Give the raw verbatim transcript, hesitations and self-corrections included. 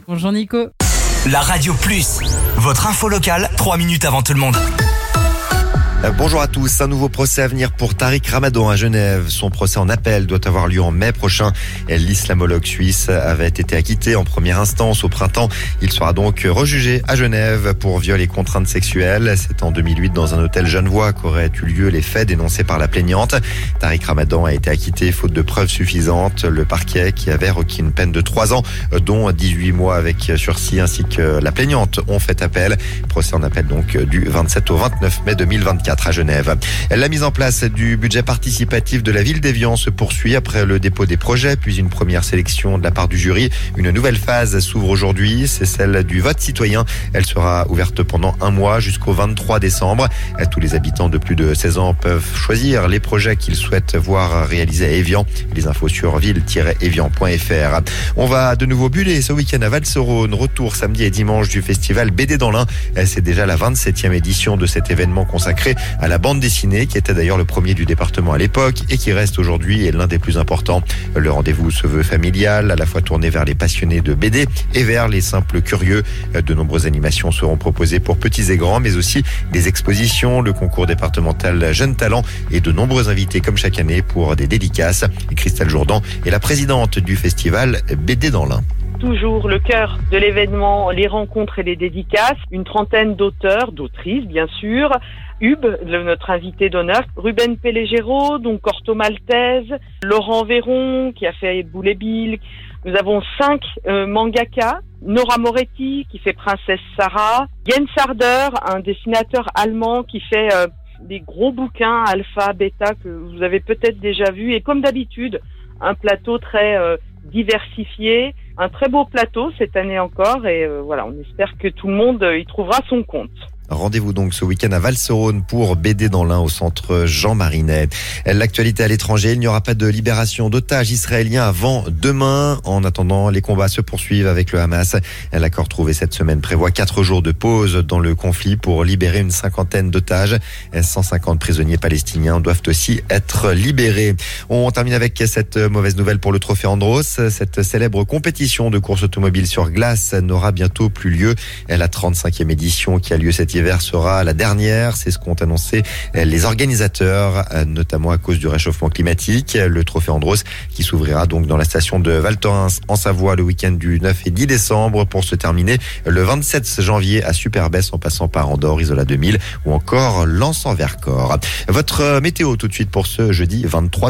Bonjour Nico. La Radio Plus, votre info locale, trois minutes avant tout le monde. Bonjour à tous. Un nouveau procès à venir pour Tariq Ramadan à Genève. Son procès en appel doit avoir lieu en mai prochain. L'islamologue suisse avait été acquitté en première instance au printemps. Il sera donc rejugé à Genève pour viol et contraintes sexuelles. C'est en deux mille huit dans un hôtel genevois qu'auraient eu lieu les faits dénoncés par la plaignante. Tariq Ramadan a été acquitté faute de preuves suffisantes. Le parquet qui avait requis une peine de trois ans, dont dix-huit mois avec sursis, ainsi que la plaignante ont fait appel. Procès en appel donc du vingt-sept au vingt-neuf mai deux mille vingt-quatre. À Genève. La mise en place du budget participatif de la ville d'Évian se poursuit après le dépôt des projets, puis une première sélection de la part du jury. Une nouvelle phase s'ouvre aujourd'hui, c'est celle du vote citoyen. Elle sera ouverte pendant un mois jusqu'au vingt-trois décembre. Tous les habitants de plus de seize ans peuvent choisir les projets qu'ils souhaitent voir réalisés à Évian. Les infos sur ville tiret évian point f r. On va de nouveau buller ce week-end à Val-Sorone. Retour samedi et dimanche du festival B D dans l'Ain. C'est déjà la vingt-septième édition de cet événement consacré à la bande dessinée, qui était d'ailleurs le premier du département à l'époque et qui reste aujourd'hui l'un des plus importants. Le rendez-vous se veut familial, à la fois tourné vers les passionnés de B D et vers les simples curieux. De nombreuses animations seront proposées pour petits et grands, mais aussi des expositions, le concours départemental Jeunes Talents et de nombreux invités comme chaque année pour des dédicaces. Et Christelle Jourdan est la présidente du festival B D dans l'Ain. Toujours le cœur de l'événement, les rencontres et les dédicaces. Une trentaine d'auteurs, d'autrices bien sûr. Hub, le, notre invité d'honneur, Ruben Pellegero, donc Corto Maltese, Laurent Véron qui a fait Boule et Bill. Nous avons cinq euh, mangaka, Nora Moretti qui fait Princesse Sarah, Jens Harder, un dessinateur allemand qui fait euh, des gros bouquins alpha, bêta que vous avez peut-être déjà vus. Et comme d'habitude, un plateau très euh, diversifié, un très beau plateau cette année encore. Et euh, voilà, on espère que tout le monde euh, y trouvera son compte. Rendez-vous donc ce week-end à Val-Sorone pour B D dans l'Ain au centre Jean Marinet. L'actualité à l'étranger, il n'y aura pas de libération d'otages israéliens avant demain. En attendant, les combats se poursuivent avec le Hamas. L'accord trouvé cette semaine prévoit quatre jours de pause dans le conflit pour libérer une cinquantaine d'otages. cent cinquante prisonniers palestiniens doivent aussi être libérés. On termine avec cette mauvaise nouvelle pour le Trophée Andros. Cette célèbre compétition de course automobile sur glace n'aura bientôt plus lieu. La trente-cinquième édition qui a lieu cet hiver sera la dernière, c'est ce qu'ont annoncé les organisateurs, notamment à cause du réchauffement climatique. Le Trophée Andros qui s'ouvrira donc dans la station de Val Thorens en Savoie le week-end du neuf et dix décembre pour se terminer le vingt-sept janvier à Superbès en passant par Andorre, Isola deux mille ou encore Lens en Vercors. Votre météo tout de suite pour ce jeudi vingt-trois